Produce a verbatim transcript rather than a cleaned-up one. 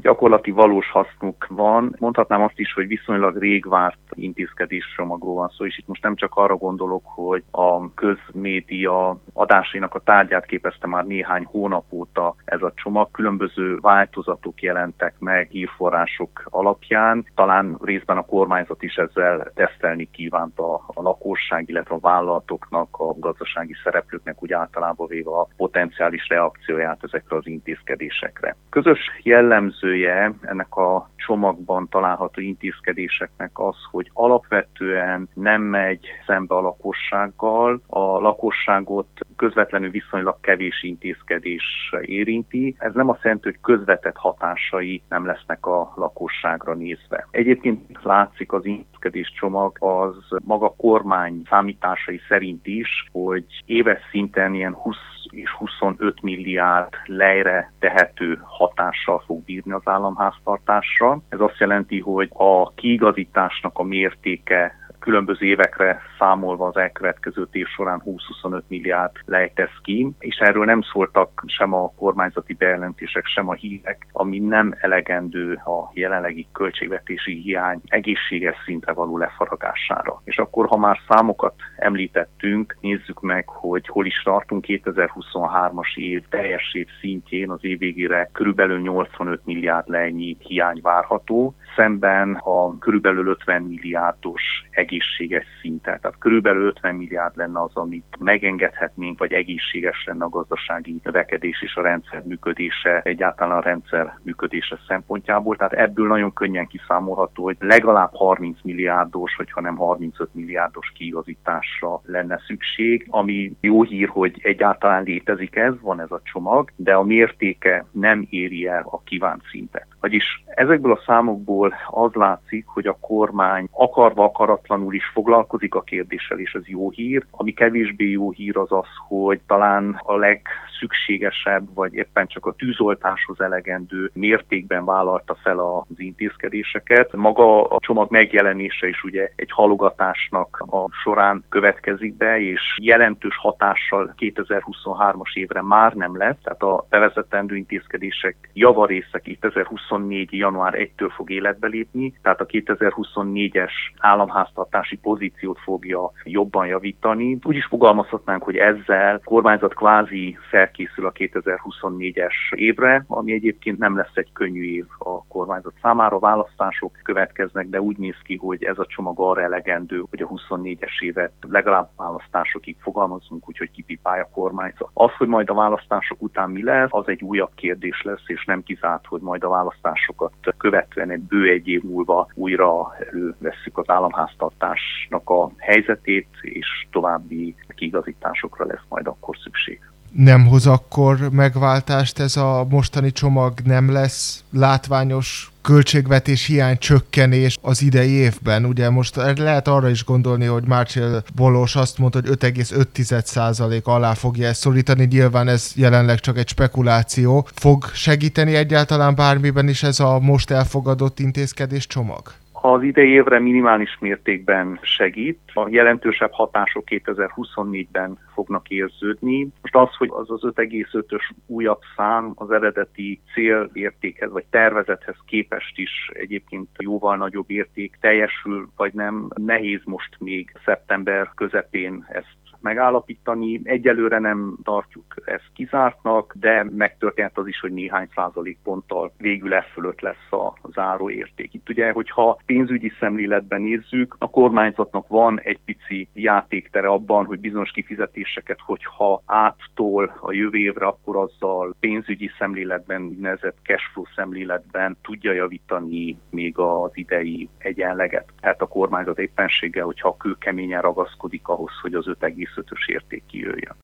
gyakorlati valós hasznuk van. Mondhatnám azt is, hogy viszonylag rég várt intézkedéscsomagról van szó, és itt most nem csak arra gondolok, hogy a közmédia adásainak a tárgyát képezte már néhány hónap óta ez a csomag. Különböző változatok jelentek meg hírforrások alapján. Talán részben a kormányzat is ezzel tesztelni kívánt a, a lakosság, illetve a vállalatoknak, a gazdasági szereplőknek úgy általában véve a potenciális reakcióját ezekre az intézkedésekre. Közös jellemzője ennek a csomagban található intézkedéseknek az, hogy alapvetően nem megy szembe a lakossággal, a lakosságot közvetlenül viszonylag kevés intézkedés érinti. Ez nem azt jelenti, hogy közvetett hatásai nem lesznek a lakosságra nézve. Egyébként látszik az intézkedéscsomag az maga kormány számításai szerint is, hogy éves szinten ilyen húsz és huszonöt milliárd lejre tehető hatással fog bírni az államháztartásra. Ez azt jelenti, hogy a kiigazításnak a mértéke különböző évekre számolva az elkövetkező év során húsz-huszonöt milliárd lejtesz ki, és erről nem szóltak sem a kormányzati bejelentések, sem a hírek, ami nem elegendő a jelenlegi költségvetési hiány egészséges szintre való lefaragására. És akkor, ha már számokat említettünk, nézzük meg, hogy hol is tartunk. kétezer-huszonhármas év teljes év szintjén az év végére körülbelül nyolcvanöt milliárd lejnyi hiány várható, szemben a körülbelül ötven milliárdos egészséges szinten. Tehát körülbelül ötven milliárd lenne az, amit megengedhetnénk, vagy egészséges lenne a gazdasági növekedés és a rendszer működése, egyáltalán a rendszer működése szempontjából. Tehát ebből nagyon könnyen kiszámolható, hogy legalább harminc milliárdos, hogyha nem harmincöt milliárdos kiigazításra lenne szükség, ami jó hír, hogy egyáltalán létezik ez, van ez a csomag, de a mértéke nem éri el a kívánt szintet. Vagyis ezekből a számokból az látszik, hogy a kormány akarva akaratlanul is foglalkozik a kérdéssel, és ez jó hír. Ami kevésbé jó hír az az, hogy talán a legszükségesebb, vagy éppen csak a tűzoltáshoz elegendő mértékben vállalta fel az intézkedéseket. Maga a csomag megjelenése is ugye egy halogatásnak a során következik be, és jelentős hatással kétezer-huszonhármas évre már nem lesz. Tehát a bevezetendő intézkedések javarésze kétezer-huszonnégy. január elsejétől fog életbe lépni, tehát a kétezer-huszonnégyes államháztartási pozíciót fogja jobban javítani. Úgy is fogalmazhatnánk, hogy ezzel a kormányzat kvázi felkészül a kétezer-huszonnégyes évre, ami egyébként nem lesz egy könnyű év a kormányzat számára. Választások következnek, de úgy néz ki, hogy ez a csomag arra elegendő, hogy a huszonnégyes évet legalább választásokig fogalmazunk, úgyhogy kipipálja a kormányzat. Az, hogy majd a választások után mi lesz, az egy újabb kérdés lesz, és nem kizárt, hogy majd a választásokat követően egy bő egy év múlva újra elővesszük az államháztartásnak a helyzetét, és további kiigazításokra lesz majd akkor szükség. Nem hoz akkor megváltást ez a mostani csomag, nem lesz látványos költségvetés hiány csökkenés az idei évben? Ugye most lehet arra is gondolni, hogy Márcsél Bolós azt mondta, hogy öt egész öt százalék alá fogja ezt szorítani, nyilván ez jelenleg csak egy spekuláció. Fog segíteni egyáltalán bármiben is ez a most elfogadott intézkedés csomag? Az idei évre minimális mértékben segít. A jelentősebb hatások kétezer-huszonnégyben fognak érződni. Most az, hogy az az öt egész ötös újabb szám az eredeti célértékhez vagy tervezethez képest is egyébként jóval nagyobb érték teljesül, vagy nem, nehéz most még szeptember közepén ezt megállapítani. Egyelőre nem tartjuk ezt kizártnak, de megtörtént az is, hogy néhány százalékponttal végül e fölött lesz a záróérték. Itt ugye, hogyha pénzügyi szemléletben nézzük, a kormányzatnak van egy pici játéktere abban, hogy bizonyos kifizetéseket, hogyha áttól a jövő évre, akkor azzal pénzügyi szemléletben, úgynevezett cashflow szemléletben tudja javítani még az idei egyenleget. Tehát a kormányzat éppenséggel, hogyha kőkeményen ragaszkodik ahhoz, hogy az öt egész ötös érték kijöjjön.